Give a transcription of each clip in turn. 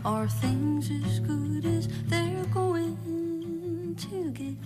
Are things as good as they're going to get?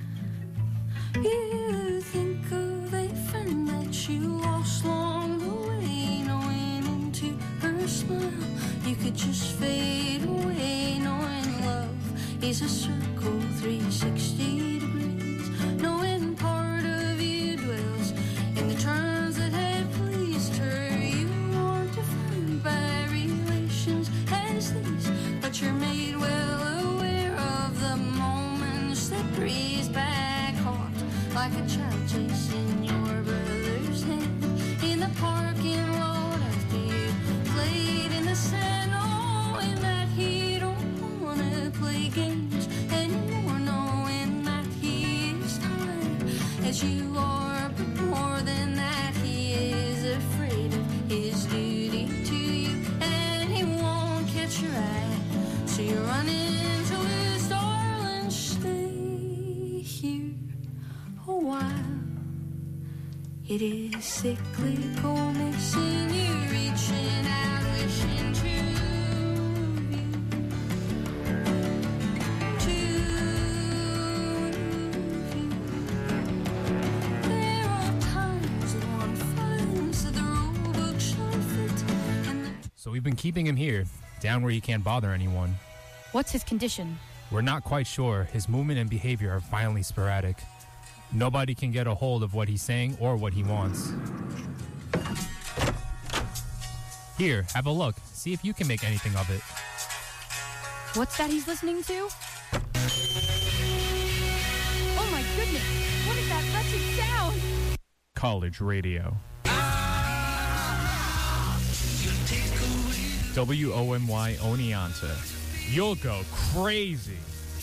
You think of a friend that you lost along the way, knowing into her smile you could just fade away, knowing love is a circle 360 degrees, knowing part of you dwells in the terms that had pleased her. You want to find by relations as these, but you're made well aware of the moments that breeze back hard, like a child chasing your brother's hand in the parking lot after you played in the sand, knowing that he don't wanna play games anymore, knowing that he is tired as you are, but more than that he is afraid of his duty to you, and he won't catch your eye, so you're running to his darling. Stay here a while. It is cyclical, missing you, reaching out, wishing to you. There are times that one finds that the rule book shall fit. So we've been keeping him here, down where he can't bother anyone. What's his condition? We're not quite sure. His movement and behavior are violently sporadic. Nobody can get a hold of what he's saying or what he wants. Here, have a look. See if you can make anything of it. What's that he's listening to? Oh my goodness! What is that wretched sound? College radio. WOMY Oneonta. You'll go crazy.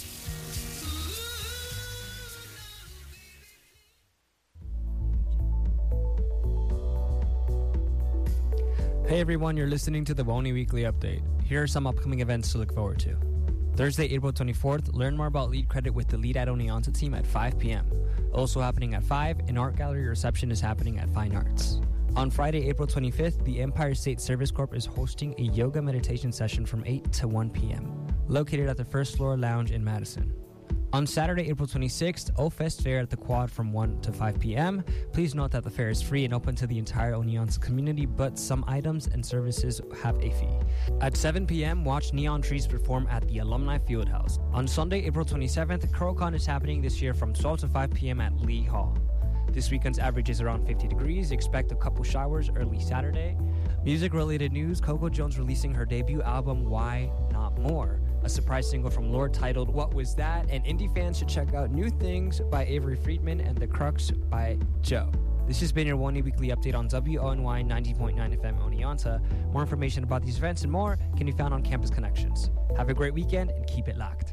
Hey everyone, you're listening to the WONY Weekly Update. Here are some upcoming events to look forward to. Thursday, April 24th, learn more about Lead Credit with the Lead at Oneonta team at 5 p.m. Also happening at 5, an art gallery reception is happening at Fine Arts. On Friday, April 25th, the Empire State Service Corp is hosting a yoga meditation session from 8 to 1 p.m., located at the First Floor Lounge in Madison. On Saturday, April 26th, O-Fest Fair at the Quad from 1 to 5 p.m. Please note that the fair is free and open to the entire Oneonta community, but some items and services have a fee. At 7 p.m., watch Neon Trees perform at the Alumni Fieldhouse. On Sunday, April 27th, CurlCon is happening this year from 12 to 5 p.m. at Lee Hall. This weekend's average is around 50 degrees. Expect a couple showers early Saturday. Music-related news, Coco Jones releasing her debut album, Why Not More? A surprise single from Lorde titled What Was That? And indie fans should check out New Things by Avery Friedman and The Crux by Joe. This has been your WONY Weekly Update on WONY 90.9 FM Oneonta. More information about these events and more can be found on Campus Connections. Have a great weekend and keep it locked.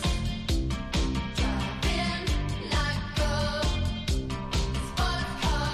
Like a spot car.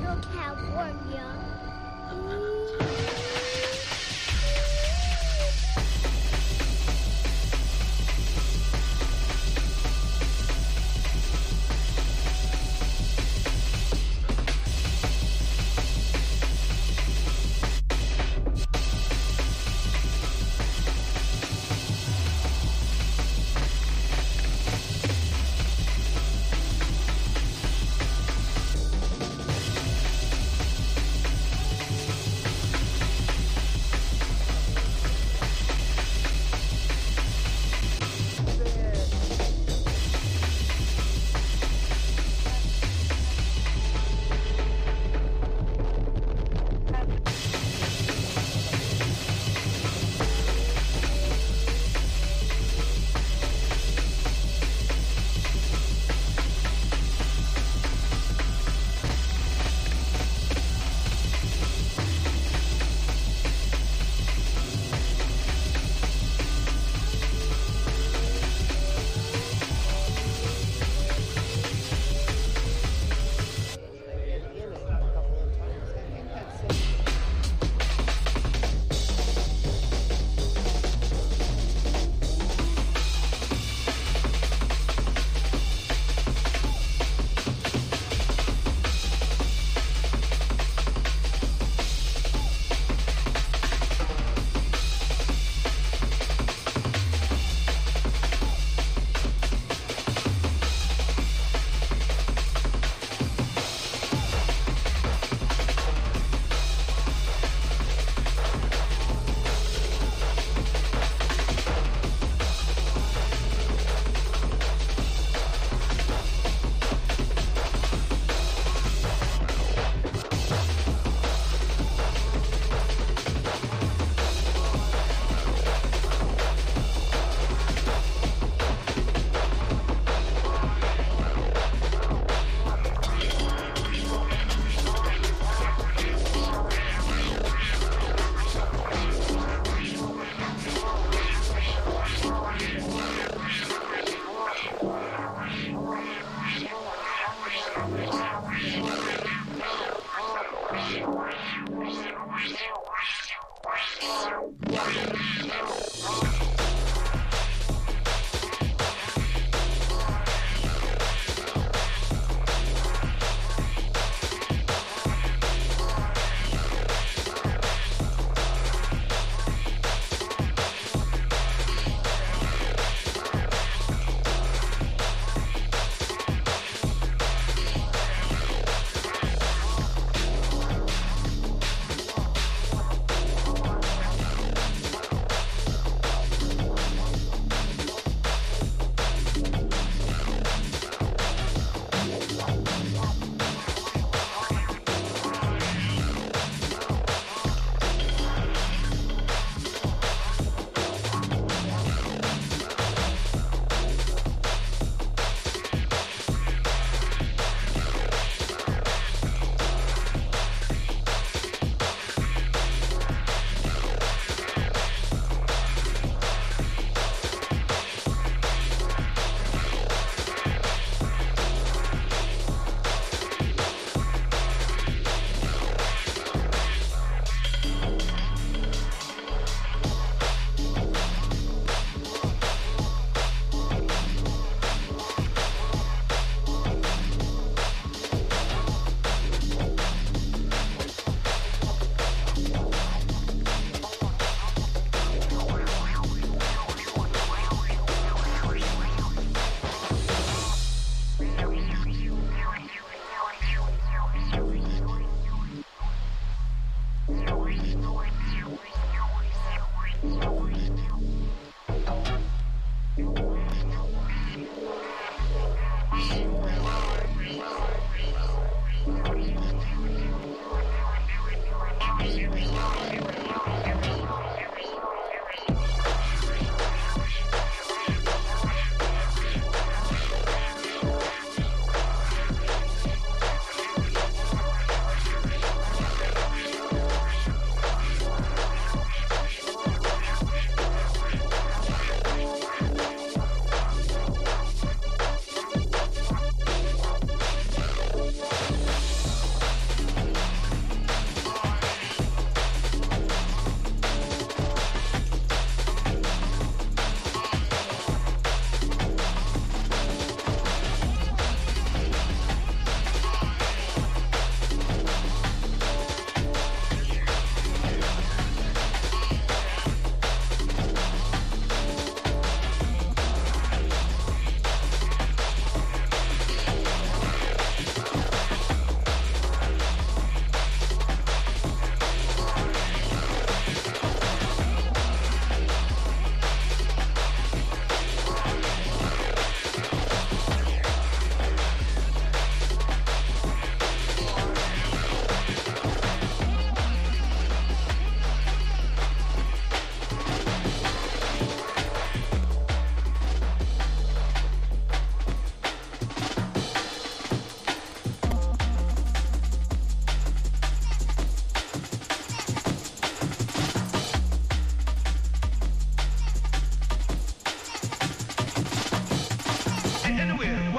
Bakersfield, California.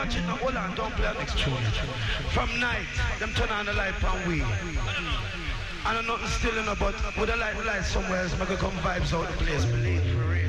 watch it now. Hold on, don't play the next tune. From night, them turn on the light and we. I know nothing still in the but with a light somewhere else, make it come vibes out the place, believe for real.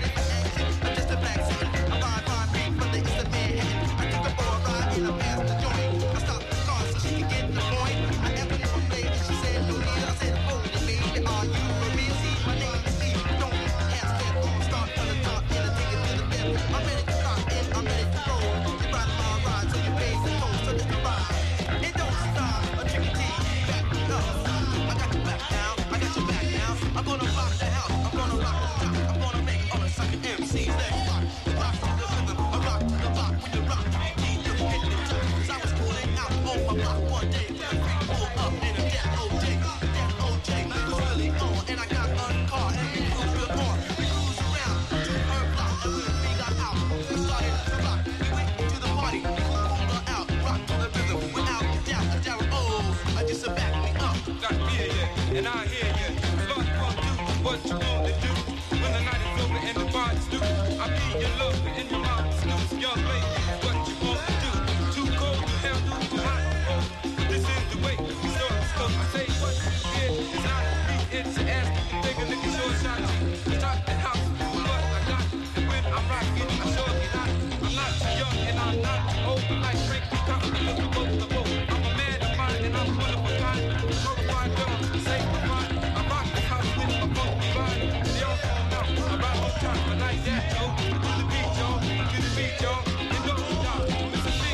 Past the joint. and I hear you. Start to do what you want to do. When the night is over and the body's through, I'll be your lover and your mom's news. Young lady, what you want to do? Too cold to handle, too hot to hold. But this is the way we start to slow. I say what you did is not me, it's your ass. Take a look at your shot. Start the house, what I got. And when I'm rocking, I sure get hot. I'm not too young and I'm not too old. But like Frankie Cotton, look at both the boat. I'm a man of mine and I'm one of a kind. Notified dog, say my mind. I rock the house with a funky ride. They all fall out, I ride on time. But like that, Joe, to the beat, y'all. To the beat, y'all. And don't stop. Mr. C,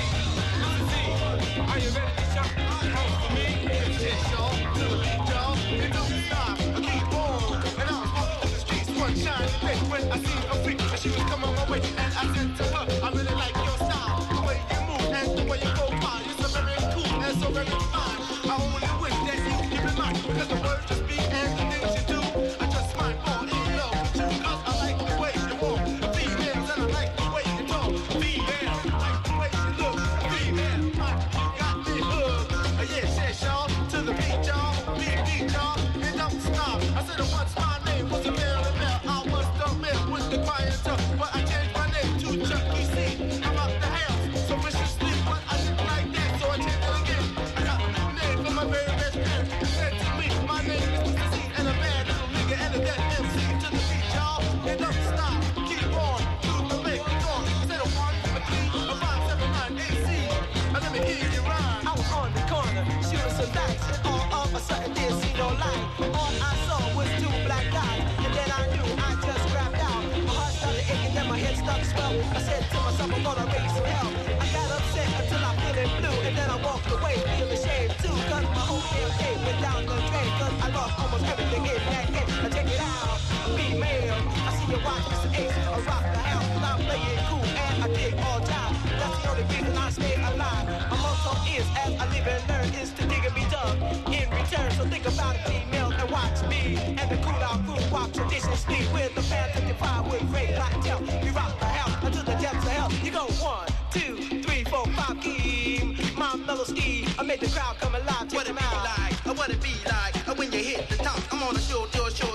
are you ready to shop? House for me? Yes, y'all. To the beat, y'all. And don't stop. I keep on. And I was walking through the streets one shiny day when I seen a freak and she was coming my way. And I said to her, I really like your style, the way you move and the way you go by. You're so very cool and so very fine. I only wish that you keep in mind because the words you speak and the things you do, I just might fall in love with you. Cause I like the way you walk, females, and I like the way you talk. Females, I like the way you look. Females, you got me hooked. Yes, y'all, to the beat, y'all. Beat, y'all, and don't stop. I said it once, my name was a Mel. I was the man with the quiet talk, but I changed my name to Chucky C. I'm out the house, so viciously, but I didn't like that, so I changed it again. I got a new name for my very best friend. He said to me, my name is Mr. C, and a bad little nigga, and a dead MC. To the beat, y'all, and don't stop. Keep on, to the make it on. Said a 1, a 3, a 5, 7, 9, AC. And let me hear you rhyme. I was on the corner, shooting some dice, and all of a sudden didn't see no light. All I saw was 2 black guys, and then I knew I just grabbed out. My heart started aching, then my head started to swell. I said to myself, I'm gonna raise some hell. I got upset until I feel it blue, and then I walked away, feeling ashamed too. Cause my whole campaign went down the drain, cause I lost almost everything in that game. Now check it out, female. I see you watch Mr. Ace, I rock the house, and I play it cool, and I dig all time. That's the only reason I stay alive. My motto is, as I live and learn, is to dig and be dug in return. So think about it, female, and watch me. And the cool out crew walk traditionally with the fans of your pride with great clientele. We rock the house until the depths of hell. You go 1, 2, 3, 4, 5, keep my mellow ski. I make the crowd come alive. What it be like? What it be like? When you hit the top, I'm on a show,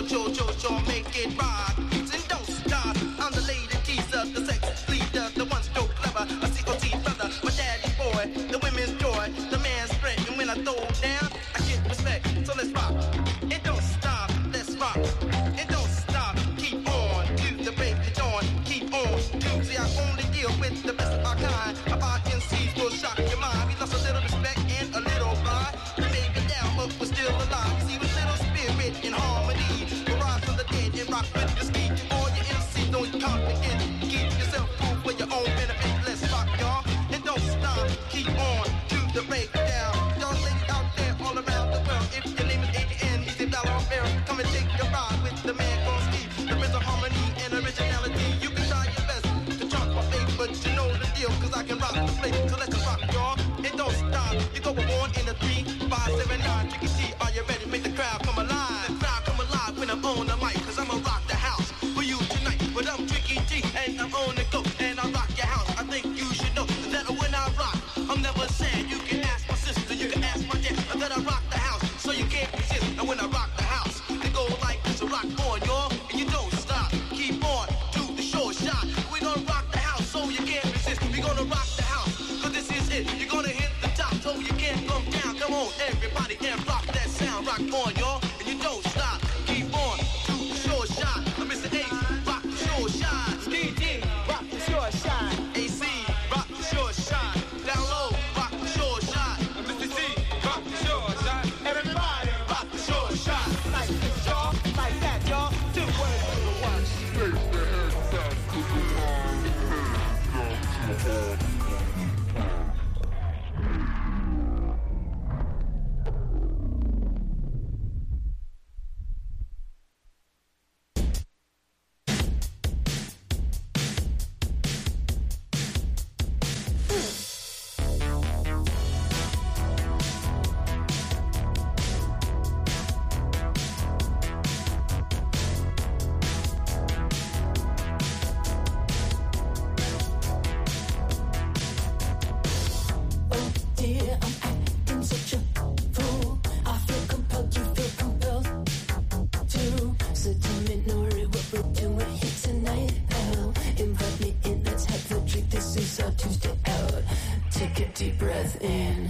make it rock. And don't stop. I'm the lady teaser, the sex leader, the one so clever, a COT brother, my daddy boy, the women's joy, the man's strength. And when I throw down, I get respect. So let's rock. It don't stop. Let's rock. It don't stop. Keep on to the break of dawn. Keep on. See, I only deal with the best of our kind. Our MCs will shock your mind. We lost a little respect and a little pride. We may be down, but we're still alive. See, with little spirit in harmony. We rise from the dead and rock with the speed. All your MCs don't comprehend. Keep yourself cool for your own benefit. Let's rock, y'all. And don't stop. Keep on to the breakdown. Y'all ladies out there all around the world. If your name is ADN, he's a dollar fair. Come and take a ride with the man called Steve. There is a harmony and originality. You can try your best to chart my fate, but you know the deal, cause I can rock the place. So let's rock, y'all. It don't stop. You go on in a 3, 5, 7, 9. Tricky T, are you ready? Make the crowd come alive. The crowd come alive when I'm on the mic, cause I'ma rock the house for you tonight. But I'm Tricky T, and I'm on the go, and I rock your house. I think you should know that when I rock, I'm never sad. You can ask my sister, you can ask my dad, that I rock the house, so you can't resist. And when I rock the house, it go like this, rock on, y'all, and you don't stop. Keep on, do the short shot. We gonna rock the house, so you can't resist. We gonna rock the house, cause this is it. You're gonna hit the top, so you can't come down. Come on, everybody, and rock that sound. Rock on, y'all, and you don't stop. Keep on, do the short shot. Mr. Ace, rock the short shot. Steve D, rock the short shot. AC, rock the short shot. Down low, rock the short shot. Mr. C, rock the short shot. Everybody, rock the short shot. Like this, y'all, like that, y'all. Do what it do, watch. Place the head back to the wall, head down to the wall. Take a deep breath in.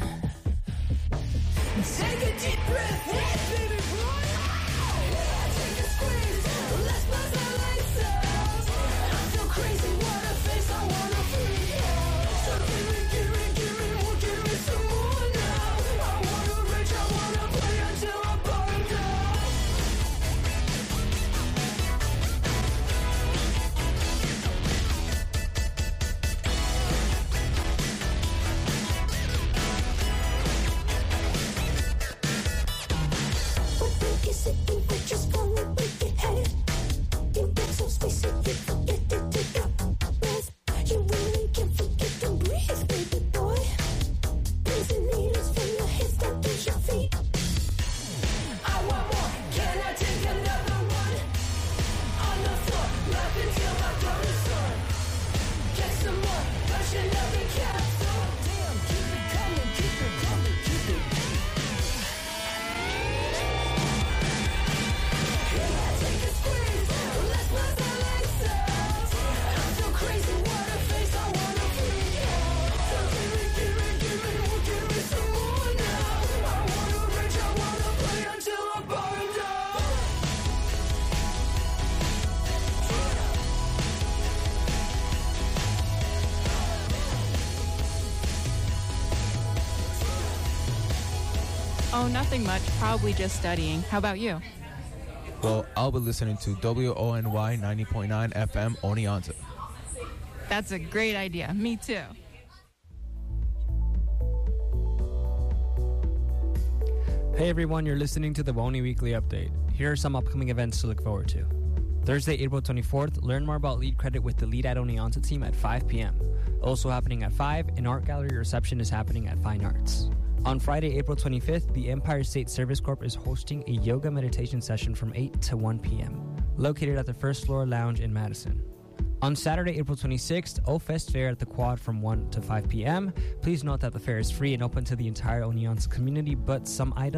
Take a deep breath in, baby boy. Take a squeeze. Let's buzz our lights out. I feel crazy. What a face. I wanna freak out. So give me some more now. I wanna rage. I wanna play until I burn down. Just gonna break your head. You get so spacey, you forget to take a breath. You really can't forget to breathe, baby boy. Pins and needles from your head down to your feet. I want more. Can I take another one? On the floor, love until my throat is sore. Get some more version of the capsule. Damn, keep it coming, keep it coming, keep it. Take a squeeze, let's buzz our lights out. I'm so crazy, what a face, I wanna freak out. So give me some more now. I wanna rage, I wanna play until I burn down. Oh, nothing much. Probably just studying. How about you? Well, I'll be listening to WONY 90.9 FM Oneonta. That's a great idea. Me too. Hey everyone, you're listening to the WONY Weekly Update. Here are some upcoming events to look forward to. Thursday, April 24th, learn more about Lead Credit with the Lead at Oneonta team at 5 p.m. Also happening at 5, an art gallery reception is happening at Fine Arts. On Friday, April 25th, the Empire State Service Corp is hosting a yoga meditation session from 8 to 1 p.m., located at the First Floor Lounge in Madison. On Saturday, April 26th, O-Fest Fair at the Quad from 1 to 5 p.m. Please note that the fair is free and open to the entire Oneonta community, but some items